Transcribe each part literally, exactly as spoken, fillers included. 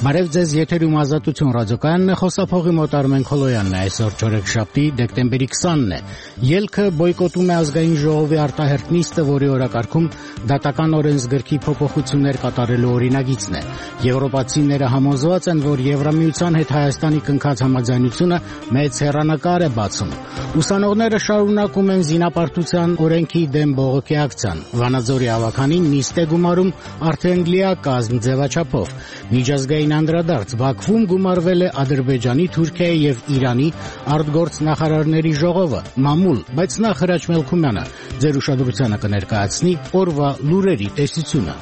Բարև ձեզ, եթերում Ազատություն ռադիոկայանն է, խոսափողի մոտ Արմեն Քոլոյանն է, այսօր չորեքշաբթի դեկտեմբերի քսանն է։ Ելքը բոյկոտում է ազգային ժողովի արտահերթ նիստը, որի օրակարգում դատական օրենսգրքի փոփոխություններ կատարելու օրինագիծն է։ Եվրոպացիները համոզված են, որ Եվրամիության հետ Հայաստանի կնքած համաձայնությունը մեծ հեռանկար է բացում։ Ուսանողները շարունակում են զինապարտության օրենքի դեմ բողոքի ակցիան։ Վանաձորի ավականին նիստ է գումարում արդեն լիակազմ ձևաչափով։ Միջազգային անդրադարձ Բաքվում գումարվել է Ադրբեջանի, Թուրքիայի եւ Իրանի արտգործ նախարարների ժողովը, մամուլ, բայց նախ Հրաչ Մելքումյանը ձեր ուշադրությանը կներկայացնի օրվա լուրերի տեսությունը։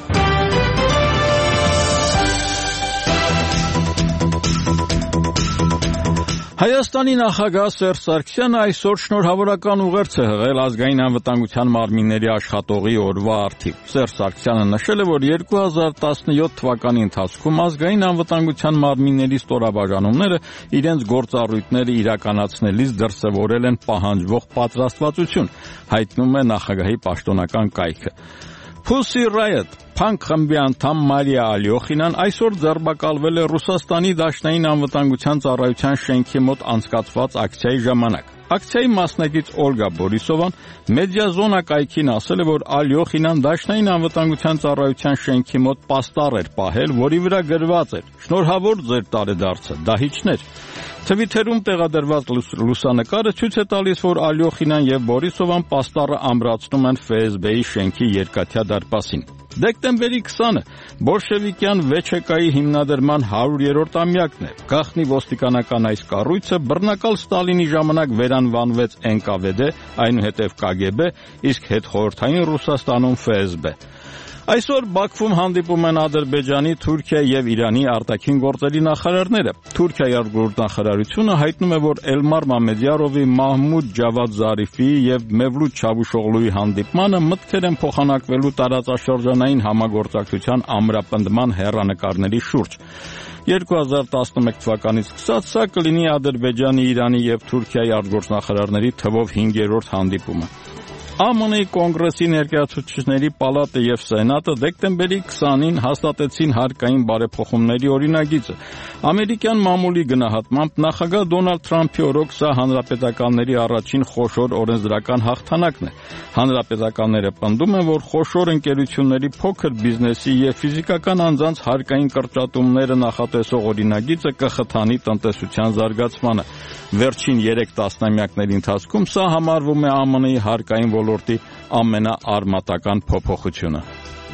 Հայաստանի նախագահ Սերժ Սարգսյանը այսօր շնորհավորական ուղերձ է հղել ազգային անվտանգության մարմինների աշխատողի օրվա առթիվ։ Սերժ Սարգսյանը նշել է, որ երկու հազար տասնյոթ թվականի ընթացքում ազգային անվտանգության մարմինների ստորաբաժանումները իրենց գործառույթները իրականացնելիս դրսևորել են պահանջվող պատրաստվածություն, հայտնում է նախագահի պաշտոնական կայքը։ Pussy Riot փանկ խմբի անդամ Մարիա Ալյոխինան այսօր ձերբակալվել է Ռուսաստանի Դաշնային անվտանգության ծառայության շենքի մոտ անցկացված ակցիայի ժամանակ։ Ակցիայի մասնակից Օլգա Բորիսովան Մեդիազոնա կայքին ասել է, որ Ալյոխինան Դաշնային անվտանգության ծառայության շենքի մոտ պաստառ էր պահել, որի վրա գրված էր. «Շնորհավոր ձեր տարեդարձը, դահիճներ»։ Թվիթերում տեղադրված լուսանկարը ցույց է տալիս, որ Ալյոխինան եւ Բորիսովան պաստառը ամրացնում են Ֆ S B-ի շենքի երկաթյա դարպասին։ Դեկտեմբերի քսանը բոլշևիկյան վեչեկայի հիմնադրման հարյուրերորդ ամյակն է։ Գաղտնի ոստիկանական այս կառույցը բռնակալ Ստալինի ժամանակ վերանվանվեց N K V D, այնուհետև K G B, իսկ հետխորհրդային Ռուսաստանում F S B։ Այսօր Բաքվում հանդիպում են Ադրբեջանի, Թուրքիայի եւ Իրանի արտաքին գործերի նախարարները։ Թուրքիայի արտգործնախարարությունը հայտնում է, որ Էլմար Մամեդյարովի, Մահմուդ Ջավադ Զարիֆի եւ Մևլութ Չավուշօղլուի հանդիպմանը մտքեր են փոխանակվելու տարածաշրջանային համագործակցության ամրապնդման հեռանկարների շուրջ։ երկու հազար տասնմեկ թվականից սկսած սա կլինի Ադրբեջանի, Իրանի եւ Թուրքիայի արտգործնախարարների թվով հինգերորդ հանդիպումը։ Ամն Ամն-ի Կոնգրեսի ներկայացուցիչների պալատը եւ Սենատը դեկտեմբերի քսանին հաստատեցին հարկային բարեփոխումների օրինագիծը։ Ամերիկյան մամուլի գնահատմամբ նախագահ Դոնալդ Թրամփի օրոք սա հանրապետականների առաջին խոշոր օրենսդրական հաղթանակն է։ Հանրապետականները պնդում են, որ խոշոր ընկերությունների, փոքր բիզնեսի եւ ֆիզիկական անձանց հարկային կրճատումները նախատեսող օրինագիծը կխթանի տնտեսության զարգացմանը։ Վերջին երեք տասնամյակների ընթացքում սա համարվում է Ամն-ի հարկային ոլորտի ամենաարմատական փոփոխությունը։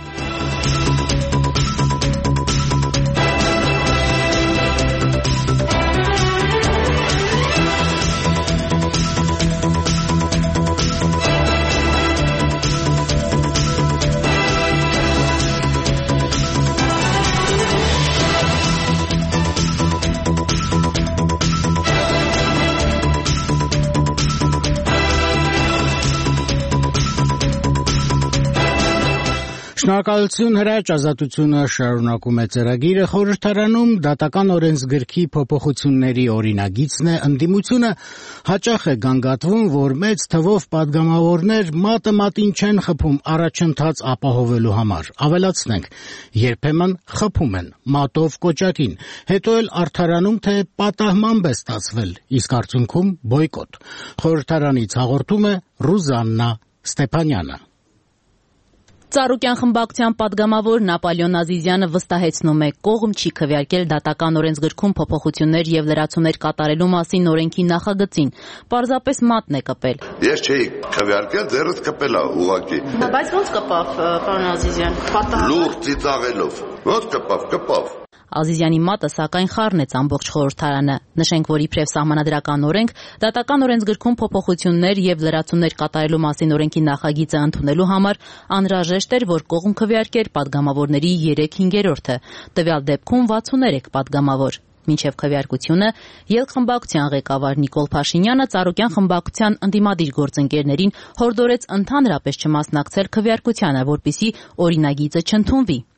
Շնորհակալություն Հրաչ, Ազատությունը շարունակում է ծրագիրը։ Խորհրդարանում դատական օրենսգրքի փոփոխությունների օրինագիծն է։ Ընդդիմությունը հաճախ է գանգատվում, որ մեծ թվով падգամավորներ մատը մատին չեն խփում առաջընթաց ապահովելու համար։ Ավելացնենք, երբեմն խփում են մատով կոճակին, հետո էլ արդարանում, թե պատահմամբ է ստացվել, իսկ արդյունքում բոյկոտ։ Խորհրդարանից հաղորդում է Ռուզաննա Ստեփանյանը։ Ծառուկյան խմբակցության падգամավոր Նապոլեոն Ազիզյանը վստահեցնում է, կողմ չի քվեարկել դատական օրենսգրքում փոփոխություններ եւ լրացումներ կատարելու մասին օրենքի նախագծին, պարզապես մատն է կպել։ Ես չէի քվեարկել, ձեռս կպել է ուղղակի։ Բայց ո՞նց կպավ, պարոն Ազիզյան։ Լուրջ ծիծաղելով։ Ո՞նց կպավ, կպավ։ Ազիզյանի մատը սակայն խառնեց ամբողջ խորհրդարանը։ Նշենք, որ իբրև սահմանադրական օրենք, դատական օրենսգրքում փոփոխություններ եւ լրացումներ կատարելու մասին օրենքի նախագիծը ընդունելու համար անհրաժեշտ էր, որ կողմ քվեարկեր падգամավորների երեք հինգերորդը, տվյալ դեպքում վաթսուններեք падգամավոր։ Մինչև քվեարկությունը ելք խմբակցության ղեկավար Նիկոլ Փաշինյանը Ծառուկյան խմբակցության ընդդիմադիր գործընկերներին հորդորեց ընդհանրապես չմասնակցել քվեարկությանը, որպեսզի օրինագիծը չընդունվի։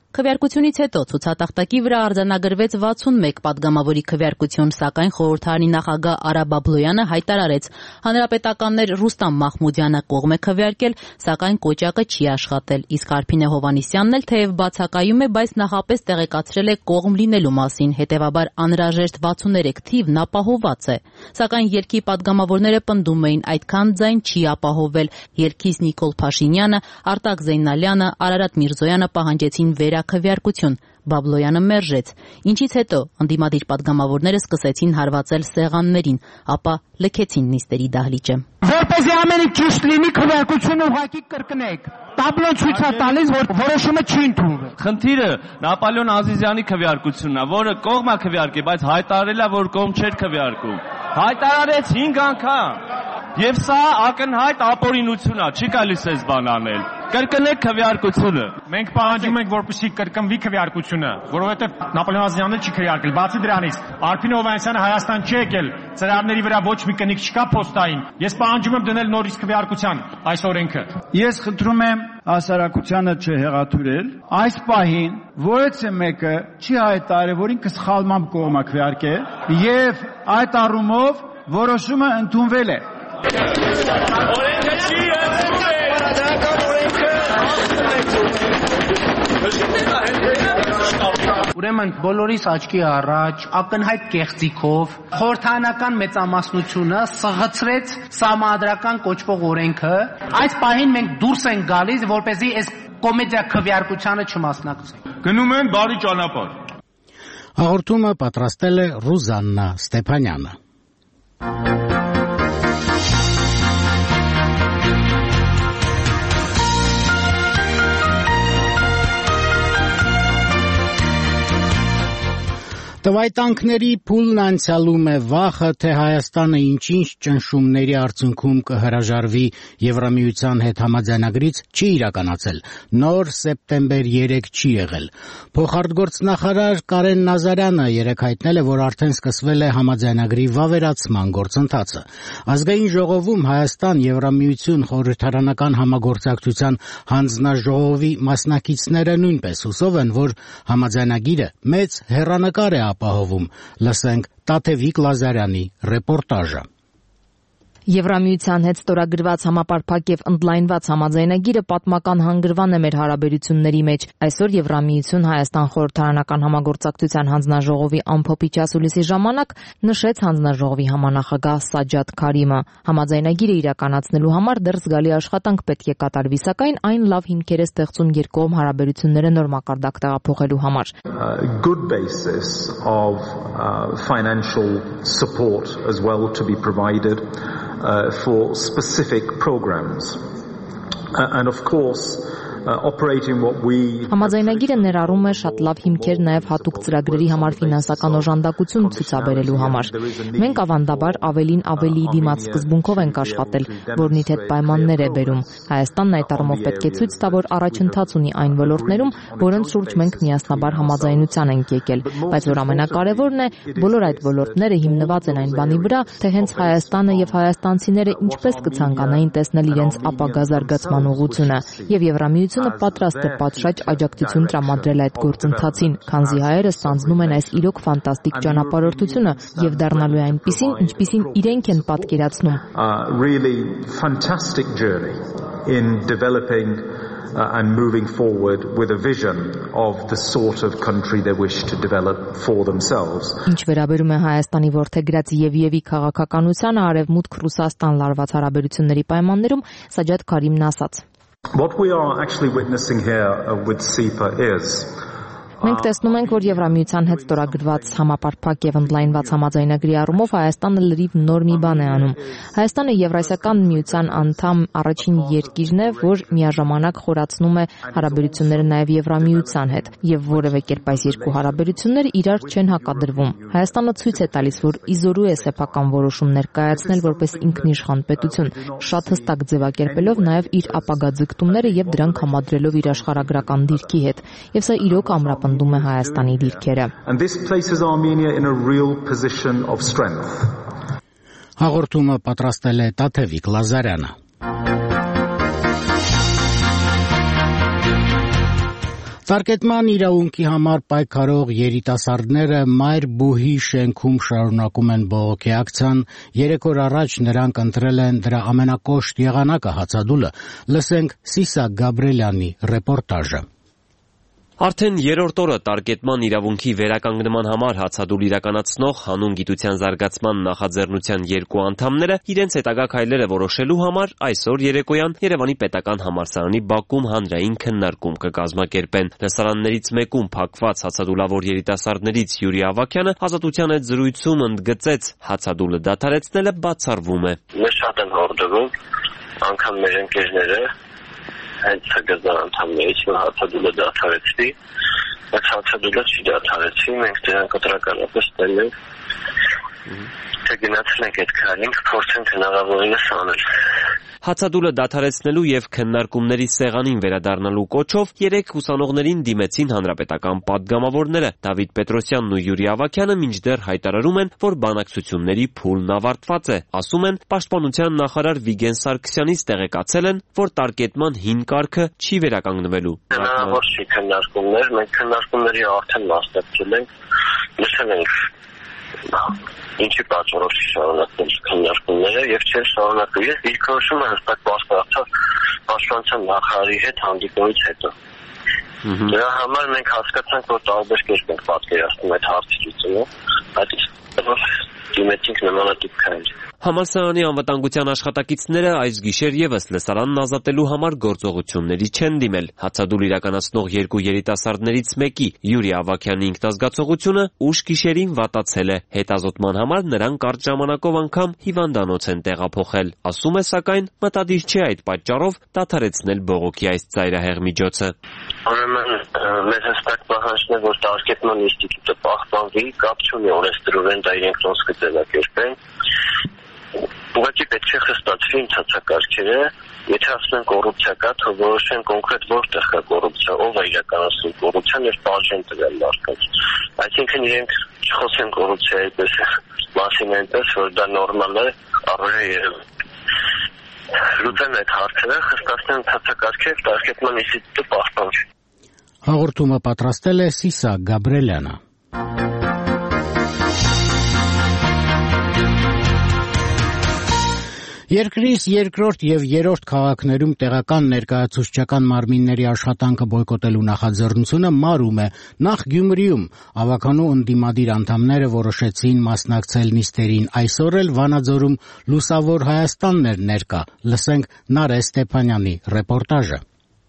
Քվեարկությունից հետո ցուցատախտակի վրա արձանագրվեց վաթսունմեկ պատգամավորի քվեարկություն, սակայն խորհրդարանի նախագահ Արա Բաբլոյանը հայտարարեց. հանրապետականներ Ռուստամ Մահմուդյանը կողմ է քվեարկել, սակայն կոճակը չի աշխատել, իսկ Արփինե Հովհաննիսյանն էլ թեև բացակայում է, բայց նախապես տեղեկացրել է կողմ լինելու մասին, հետևաբար անհրաժեշտ վաթսուններեք թիվն ապահովված է։ Սակայն ելքի պատգամավորները պնդում էին, այդքան ձայն չի ապահովել։ Ելքից Նիկոլ Փաշինյանը, Արտակ Զեյնալյանը, Արարատ Միրզոյանը պահանջեցին վերաքվեարկություն։ Բաբլոյանը մերժեց, ինչից հետո ընդդիմադիր պատգամավորները սկսեցին հարվածել սեղաններին, ապա լքեցին նիստերի դահլիճը։ Որպեսզի ամենը ճիշտ լինի, քվեարկությունը ուղղակի կրկնեք։ Տաբլոն ցույց է տալիս, որ որոշումը չի ընդունվել։ Խնդիրը Նապոլեոն Ազիզյանի քվեարկությունն է, որը կողմ է քվեարկի, բայց հայտարարել է, որ կողմ չէր քվեարկում։ Հայտարարեց հինգ անգամ։ Եվ սա ակնհայտ ապօրինություն է, չի գալիս էս բան անել։ Կրկնեք քվեարկությունը։ Մենք պահանջում ենք, որպեսզի կրկնվի քվեարկությունը, որովհետև Նապոլեոն Ազիզյանը չի քվեարկել։ Բացի դրանից, Արփինե Հովհաննիսյանը Հայաստան չի եկել, ծրարների վրա ոչ մի կնիկ չկա փոստային։ Ես պահանջում եմ դնել նորից քվեարկության այս օրենքը։ Ես խնդրում եմ հասարակությանը չհեղաթյուրել։ Այս պահին որևէ մեկը չի հայտարարել, որ ինքը սխալմամբ կողմ է քվեարկել, եւ այդ առումով որոշումը ընդունվել է։ Օրենքը չի Ուրեմն բոլորիս աչքի առաջ ակնհայտ կեղծիքով խորհրդարանական մեծամասնությունը սղացրեց սահմանադրական կոչվող օրենքը։ Այս պահին մենք դուրս ենք գալիս, որպեսզի այս կոմեդիա քվեարկությանը չմասնակցենք։ Գնում են բարի ճանապարհ։ Հաղորդումը պատրաստել է Ռուզաննա Ստեփանյանը։ Տվայտանքների փուլն անցյալում է, վախը, թե Հայաստանը ինչ-ինչ ճնշումների արդյունքում կհրաժարվի Եվրամիության հետ համաձայնագրից չի իրականացել, նոր սեպտեմբեր երեք չի եղել։ Փոխարտգործնախարար Կարեն Նազարյանը երեկ հայտնել է, որ արդեն սկսվել է համաձայնագրի վավերացման գործընթացը։ Ազգային ժողովում Հայաստան-Եվրամիություն խորհրդարանական համագործակցության հանձնաժողովի մասնակիցները նույնպես հուսով են, որ համաձայնագիրը մեծ հեռանկար է ապահովում։ Լսենք Տաթևիկ Լազարյանի ռեպորտաժը։ Եվրամիության հետ ստորագրված համապարփակ եւ ընդլայնված համաձայնագիրը պատմական հանգրվան է մեր հարաբերությունների մեջ։ Այսօր Եվրամիություն Հայաստան խորհրդարանական համագործակցության հանձնաժողովի ամփոփիչ ասուլիսի ժամանակ նշեց հանձնաժողովի համանախագահ Սաջադ Քարիմը։ Համաձայնագիրը իրականացնելու համար դեռ զգալի աշխատանք պետք է կատարվի, սակայն այն լավ հիմքեր է ստեղծում երկկողմ հարաբերությունները նոր մակարդակ տեղափոխելու համար։ Good basis of uh, financial support as well to be provided Uh, for specific programs. Uh, and of course, uh, operating what we Համաձայնագիրը ներառում է շատ լավ հիմքեր նաև հատուկ ծրագրերի համար ֆինանսական օժանդակություն ցուցաբերելու համար։ Մենք ավանդաբար ավելին ավելի դիմաց սկզբունքով ենք աշխատել, որն իր հետ պայմաններ է բերում։ Հայաստանն այդ առումով պետք է ցույց տա, որ առաջընթաց ունի այն ոլորտներում, որոնց շուրջ մենք միասնաբար համաձայնության ենք եկել, բայց որ ամենակարևորն է, բոլոր այդ ոլորտները հիմնված են այն բանի վրա, թե հենց Հայաստանը եւ հայաստանցիները ինչպես կցանկանային տեսնել իրենց ապագա զարգացման ուղղությունը, եւ Եվրամիությունը պատրաստ է պատշաճ աջակցություն տրամադրել այդ գործընթացին, քանզի հայերը ստանձնում են այս իրոք ֆանտաստիկ ճանապարհորդությունը եւ դառնալու է այնպիսին, ինչպիսին իրենք են պատկերացնում։ Really fantastic journey in developing Uh, and moving forward with a vision of the sort of country they wish to develop for themselves. Ինչ վերաբերում է Հայաստանի որդեգրած Եվիևի քաղաքականությանը արևմուտք Ռուսաստան լարված հարաբերությունների պայմաններում Սաջադ Քարիմն ասաց. What we are actually witnessing here uh, with S E P A is Մենք տեսնում ենք, որ Եվրամիության հետ ստորագրված համապարփակ եւ ընդլայնված համաձայնագրի առումով Հայաստանը լրիվ նոր մի բան է անում։ Հայաստանը Եվրասիական միության անդամ առաջին երկիրն է, որ միաժամանակ խորացնում է հարաբերությունները նաեւ Եվրամիության հետ, եւ որևէ կերպ այս երկու հարաբերությունները իրար չեն հակադրվում։ Հայաստանը ցույց է տալիս, որ իզորու է սեփական որոշումներ կայացնել որպես ինքնիշխան պետություն, շատ հստակ ձևակերպելով նաեւ իր ապագա ձգտումները եւ դրանք համադրելով իր աշխարհագրական դիրքի հետ։ Եվ սա իրոք ամրապ And this places Armenia in a real position of strength. Հաղորդումը պատրաստել է Տաթևիկ Լազարյանը։ Տարկետման իրավունքի համար պայքարող երիտասարդները մայր բուհի շենքում շարունակում են բողոքի ակցիան, երեք օր առաջ նրանք ընտրել են դրա ամենակոշտ եղանակը հացադուլը, լսենք Սիսա Գաբրելյանի ռեպորտաժը։ Արդեն երրորդ օրը տարկետման իրավունքի վերականգնման համար հացադուլ իրականացնող հանուն գիտության զարգացման նախաձեռնության երկու անդամները իրենց հետագա քայլերը որոշելու համար այսօր երեկոյան Երևանի պետական համալսարանի բակում հանրային քննարկում կկազմակերպեն։ Լսարաններից մեկում փակված հացադուլավոր երիտասարդներից Յուրի Ավագյանը Ազատության հետ զրույցում ընդգծեց, հացադուլը դադարեցնելը բացառվում է։ Մեզ շատ են հորդորում, անգամ մեր ընկերները հենց հգզան անդամներից, որ հացադուլը դադարեցվի, բայց հացադուլը չի դադարեցվի, մենք դրան կտրականապես տել ենք, թե գնացնենք այդ քայլին, կփորձենք հնարավորինս անել։ Հացադուլը դադարեցնելու եւ քննարկումների սեղանին վերադառնալու կոչով երեք ուսանողներին դիմեցին հանրապետական պատգամավորները։ Դավիթ Պետրոսյանն ու Յուրի Ավագյանը մինչդեռ հայտարարում են, որ բանակցությունների փուլն ավարտված է։ Ասում են, պաշտպանության նախարար Վիգեն Սարգսյանից տեղեկացել են, որ տարկետման հին կարգը չի վերականգնվելու։ Հնարավոր չի քննարկումներ, մենք քննարկումների արդեն մասնակցել ենք, լսել ենք ինչի պատճառով չի շարունակվել քննարկումները եւ չէ շարունակվել։ Ես դիրքորոշումը հստակ բացառացավ պաշտպանության նախարարի հետ հանդիպումից հետո։ Դրա համար մենք հասկացանք, որ տարբեր կերպ ենք պատկերացնում այդ հարցի լուծումը, այդպես դիմեցինք նմանատիպ քայլ։ Համալսարանի անվտանգության աշխատակիցները այս գիշեր եւս լսարանն ազատելու համար գործողությունների չեն դիմել։ Հացադուլ իրականացնող երկու երիտասարդներից մեկի Յուրի Ավագյանի ինքնազգացողությունը ուշ գիշերին վատացել է։ Հետազոտման համար նրան կարճ ժամանակով անգամ հիվանդանոց են տեղափոխել։ Ասում է, սակայն մտադիր չէ այդ պատճառով դադարեցնել բողոքի այս ծայրահեղ միջոցը։ Ուրեմն մեզ հստակ պահանջն է, որ տարկետման ինստիտուտը պահպանվի, կապ չունի օրենսդրորեն դա իրենք ոնց կձևակերպեն։ Ուղղակի պետք է խստացվի ընթացակարգերը, եթե ասում են կոռուպցիա կա, թող որոշեն կոնկրետ որտեղ կա կոռուպցիա, ով է իրականացնում կոռուպցիան եւ բաժան տվել մարդկանց։ Այսինքն իրենք չխոսեն կոռուպցիայի պես մասին այնպես, որ դա նորմալ է, առօրյա երևույթ։ Լուծեն այդ հարցերը, խստացնեն ընթացակարգերը, տարկետման ինստիտուտը պահպանվի։ Հաղորդումը պատրաստել է Սիսա Գաբրելյանը։ Երկրից երկրորդ եւ երրորդ քաղաքներում տեղական ներկայացուցչական մարմինների աշխատանքը բոյկոտելու նախաձեռնությունը մարում է։ Նախ Գյումրիում ավականու ընդդիմադիր անդամները որոշեցին մասնակցել նիստերին, այսօր էլ Վանաձորում Լուսավոր Հայաստանն էր ներկա։ Լսենք Նարէ Ստեփանյանի ռեպորտաժը։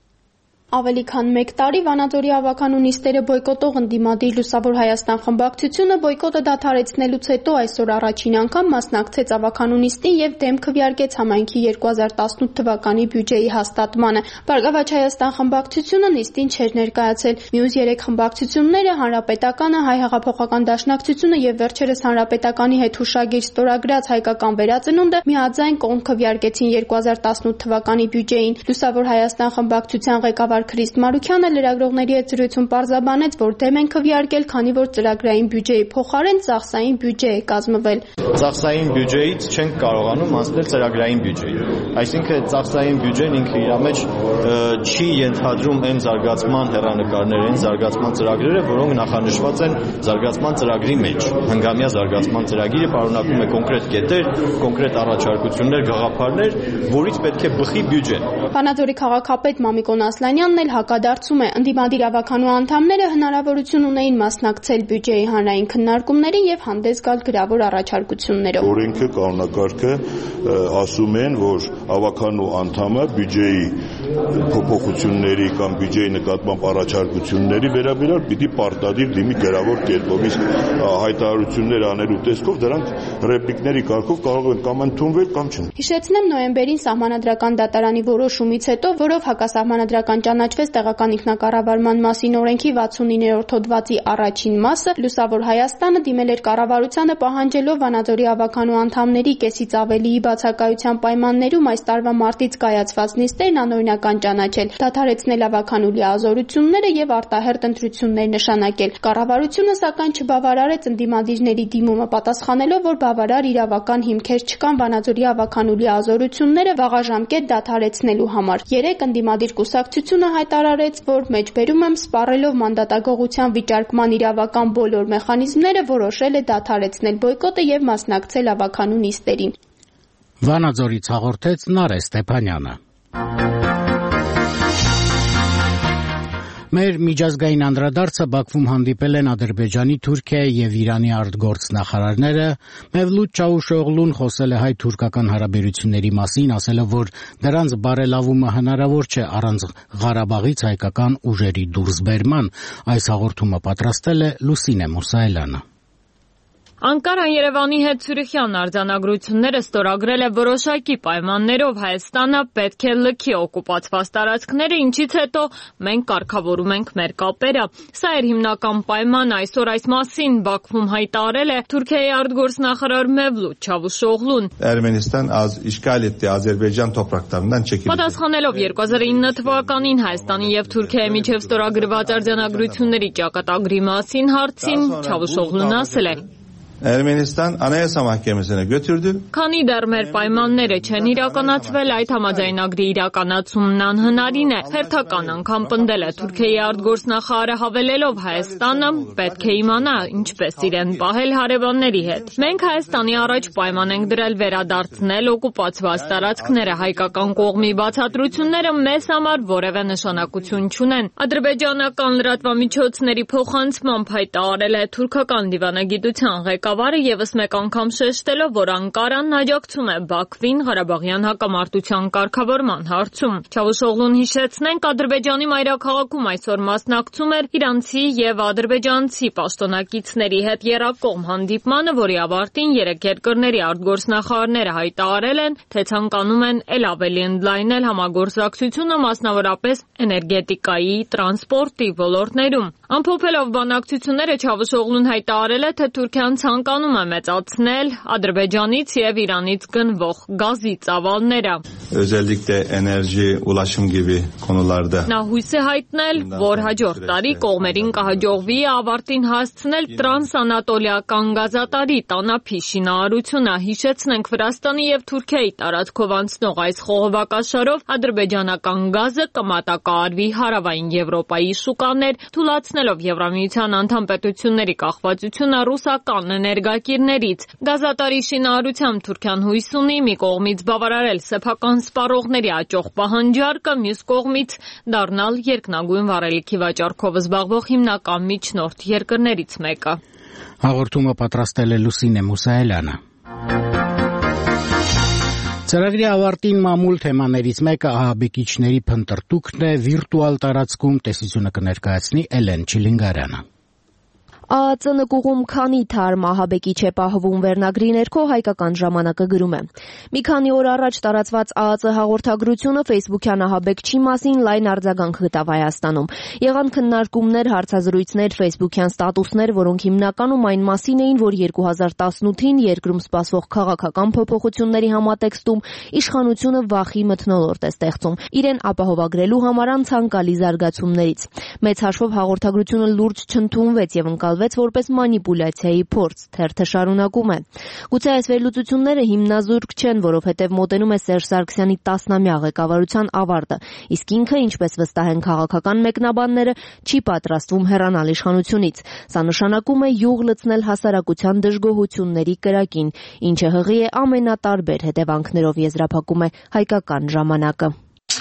Ավելի քան մեկ տարի Վանաձորի ավականու նիստերը բոյկոտող ընդդիմադիր Լուսավոր Հայաստան խմբակցությունը բոյկոտը դադարեցնելուց հետո այսօր առաջին անգամ մասնակցեց ավականու նիստին եւ դեմ քվեարկեց համայնքի երկու հազար տասնութ թվականի բյուջեի հաստատմանը։ Բարգավաճ Հայաստան խմբակցությունը նիստին չէր ներկայացել։ Մյուս երեք խմբակցությունները Հանրապետականը, Հայ հեղափոխական դաշնակցությունը եւ վերջերս Հանրապետականի հետ հուշագիր ստորագրած Հայկական վերածնունդը միաձայն կողմ քվեարկեցին երկու հազար տասնութ թվականի բյուջեին։ Լուսավոր Հայաստան խմբակցության ղեկավար Քրիստ Մարուքյանը լրագրողների հետ զրույցում պարզաբանեց, որ դեմ են քվեարկել, քանի որ ծրագրային բյուջեի փոխարեն ծախսային բյուջե է կազմվել։ Ծախսային բյուջեից չենք կարողանում անցնել ծրագրային բյուջեի։ Այսինքն ծախսային բյուջեն ինքը իր մեջ չի ենթադրում այն զարգացման հեռանկարները, այն զարգացման ծրագրերը, որոնք նախանշված են զարգացման ծրագրի մեջ։ Հնգամյա զարգացման ծրագիրը պարունակում է կոնկրետ կետեր, կոնկրետ առաջարկություններ, գաղափարներ, որից պետք է բխի բյուջե։ Վանաձորի քաղաքապետ Մամիկոն Ասլանյանն էլ հակադարձում է, ընդդիմադիր ավականու անդամները հնարավորություն ունեին մասնակցել բյուջեի հանրային քննարկումներին եւ հանդես գալ գրավոր առաջարկություններով։ Օրենքը կանոնակարգը ասում են, որ ավականու անդամը բյուջեի փոփոխությունների կամ բյուջեի նկատմամբ առաջարկությունների վերաբերյալ պիտի պարտադիր դիմի գրավոր կերպով, իսկ հայտարարություններ անելու տեսքով դրանք ռեպլիկների կարգով կարող են կամ ընդունվել կամ չեն։ Հիշեցնեմ, նոյեմբերին սահմանադրական դատարանի որոշումից հետո, որով հակասահմանադրական ճանաչվեց տեղական ինքնակառավարման մասին օրենքի վաթսունիններորդ հոդվածի առաջին մասը, Լուսավոր Հայաստանը դիմել էր կառավարությանը պահանջելով Վանաձորի ավականու անդամների կեսից ավելիի բացակայության պայմաններում այս տարվա մարտից կայացված նիստերն անօրինական ճանաչել, դադարեցնել ավականու լիազորությունները եւ արտահերթ ընտրություններ նշանակել։ Կառավարությունը սակայն չբավարարեց ընդդիմադիրների դիմումը, պատասխանելով, որ բավարար իրավական հիմքեր չկան Վանաձորի ավականու լիազորությունները վաղաժամկետ դադարեցնելու համար։ Երեք ընդդիմադիր կուսակցությունը հայտարարեց, որ մեջբերում եմ սպառելով մանդատագողության վիճարկման իրավական բոլոր մեխանիզմները, որոշել է դադարեցնել բոյկոտը եւ մասնակցել ավականու նիստերին։ Վանաձորից հաղորդեց Նարե Ստեփանյանը։ Մեր միջազգային անդրադարձը Բաքվում հանդիպել են Ադրբեջանի, Թուրքիայի եւ Իրանի արտգործնախարարները։ Մևլութ Չավուշօղլուն խոսել է հայ-թուրքական հարաբերությունների մասին, ասելով, որ դրանց բարելավումը հնարավոր չէ առանց Ղարաբաղից հայկական ուժերի դուրսբերման։ Այս հաղորդումը պատրաստել է Լուսինե Մուսայելյանը։ Անկարան Երևանի հետ Ցյուրիխյան արձանագրությունները ստորագրել է որոշակի պայմաններով Հայաստանը պետք է լքի օկուպացված տարածքները, ինչից հետո մենք կարգավորում ենք մեր կապերը։ Սա էր հիմնական պայմանը, այսօր այս մասին Բաքվում հայտարարել է Թուրքիայի արտգործնախարար Մևլութ Չավուշօղլուն։ Ermənistan az işgal ettiği Azerbaycan topraklarından çekildi։ Պատասխանելով երկու հազար ինը թվականին Հայաստանի եւ Թուրքիայի միջև ստորագրված արձանագրությունների ճակատագրի մասին հարցին Չավուշօղլուն ասել է. Ermənistan Anayasa Mahkemesi'ne götürdü. Քանի դեռ մեր պայմանները չեն իրականացվել, այդ համաձայնագրի իրականացումն անհնարին է։ Հերթական անգամ պնդել է Թուրքիայի արտգործնախարարը, հավելելով Հայաստանը պետք է իմանա ինչպես իրեն պահել հարևանների հետ։ Մենք Հայաստանի առաջ պայման ենք դրել վերադարձնել օկուպացված տարածքները, հայկական կողմի բացատրությունները մեզ համար որևէ նշանակություն չունեն։ Ադրբեջանական լրատվամիջոցների փոխանցմամբ հայտարարել է թուրքական դիվանագիտության ղեկավար Կավարը եւս մեկ անգամ շեշտելով, որ Անկարան աջակցում է Բաքվին Ղարաբաղյան հակամարտության կարգավորման հարցում։ Չավուշօղլուն հիշեցնենք, Ադրբեջանի մայրաքաղաքում այսօր մասնակցում էր իրանցի եւ ադրբեջանցի պաշտոնակիցների հետ եռակողմ հանդիպմանը, որի ավարտին երեք երկրների արտգործնախարարները հայտարարել են, թե ցանկանում են ել ավելի ընդլայնել համագործակցությունը, մասնավորապես էներգետիկայի, տրանսպորտի ոլորտներում։ Ամփոփելով բանակցությունները Չավուշօղլուն հայտարարել է, թե Թուրքիան ցանկանում է մեծացնել Ադրբեջանից եւ Իրանից գնվող գազի ծավալները։ Özellikle enerji, ulaşım gibi konularda. Նա հույս է հայտնել, որ հաջորդ տարի կողմերին կհաջողվի ավարտին հասցնել տրանսանատոլիական գազատարի տանափի շինարարությունը։ Հիշեցնենք, Վրաստանի եւ Թուրքիայի տարածքով անցնող այս խողովակաշարով ադրբեջանական գազը կմատակարարվի հարավային Եվրոպայի շուկաներ, թույլատնելով Եվրամիության անդամ պետությունների կախվածությունը ռուսական էներգակիրներից։ Գազատարի շինարարությամբ Թուրքիան հույս ունի մի կողմից բավարարել սեփական սպառողների աճող պահանջարկը, մյուս կողմից դառնալ երկնագույն վառելիքի վաճառքով զբաղվող հիմնական միջնորդ երկրներից մեկը։ Հաղորդումը պատրաստել է Լուսինե Մուսայելյանը։ Ծրագրի ավարտին մամուլ թեմաներից մեկը ահաբեկիչների փնտրտուքն է, վիրտուալ տարածքում տեսությունը կներկայացնի Էլեն Չիլինգարյանը։ ԱԱԾ նկուղում քանի թարմ ահաբեկիչ է պահվում վերնագրի ներքո հայկական ժամանակը գրում է։ Մի քանի օր առաջ տարածված ԱԱԾ հաղորդագրությունը ֆեյսբուքյան ահաբեկչի մասին լայն արձագանք գտավ Հայաստանում։ Եղան քննարկումներ, հարցազրույցներ, ֆեյսբուքյան ստատուսներ, որոնք հիմնականում այն մասին էին, որ երկու հազար տասնութին երկրում սպասվող քաղաքական փոփոխությունների համատեքստում իշխանությունը վախի մթնոլորտ է ստեղծում, իրեն ապահովագրելու համար անցանկալի զարգացումներից։ Մեծ հաշվով հաղորդագրությունը լուրջ չընդունվեց եւ ընկալվեց որպես մանիպուլյացիայի փորձ, թերթը շարունակում է։ Գուցե այս վերլուծությունները հիմնազուրկ չեն, որովհետև մոտենում է Սերժ Սարգսյանի տասնամյա ղեկավարության ավարտը, իսկ ինքը, ինչպես վստահ են քաղաքական մեկնաբանները, չի պատրաստվում հեռանալ իշխանությունից։ Սա նշանակում է յուղ լցնել հասարակության դժգոհությունների կրակին, ինչը հղի է ամենատարբեր հետևանքներով, եզրափակում է հայկական ժամանակը։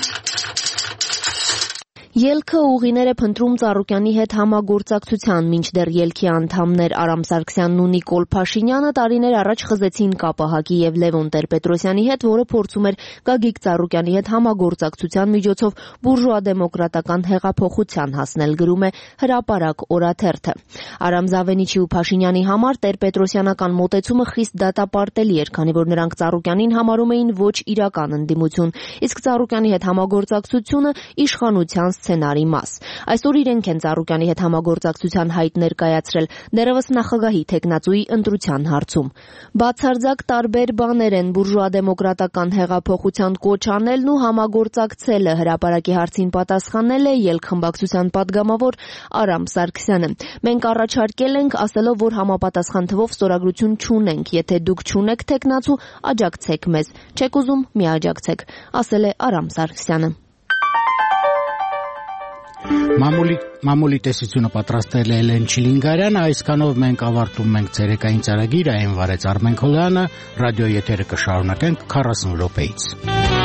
Ելքը ուղիներ է փնտրում Ծառուկյանի հետ համագործակցության, մինչդեռ ելքի անդամներ Արամ Սարգսյանն ու Նիկոլ Փաշինյանը տարիներ առաջ խզեցին կապը Հակի եւ Լևոն Տեր-Պետրոսյանի հետ, որը փորձում էր Գագիկ Ծառուկյանի հետ համագործակցության միջոցով բուրժուա-դեմոկրատական հեղափոխության հասնել, գրում է Հրապարակ օրաթերթը։ Արամ Զավենիչի ու Փաշինյանի համար Տեր-Պետրոսյանական մոտեցումը խիստ դատապարտելի էր, քանի որ նրանք Ծառուկյանին համարում էին ոչ իրական ընդդիմություն, իսկ Ծառուկյանի հետ համագործակցությունը իշխանության սցենարի մաս։ Այսօր իրենք են Ծառուկյանի հետ համագործակցության հայտ ներկայացրել, դեռևս նախագահի թեկնածուի ընտրության հարցում։ Բացարձակ տարբեր բաներ են բուրժուա-դեմոկրատական հեղափոխության կոչ անելն ու համագործակցելը, Հրապարակի հարցին պատասխանել է ելքխմբակցության падգամավոր Արամ Սարգսյանը։ Մենք առաջարկել ենք, ասելով, որ համապատասխան թվով ստորագրություն չունենք, եթե դուք չունեք թեկնածու, աջակցեք մեզ, չեք ուզում մի աջակցեք, ասել է Արամ Սարգսյանը։ Մամուլի մամուլի տեսությունը պատրաստել է Էլեն Չիլինգարյանը, այսքանով մենք ավարտում ենք ցերեկային ծրագիրը, այն վարեց Արմեն Քոլյանը, ռադիո եթերը կշարունակենք քառասուն րոպեից։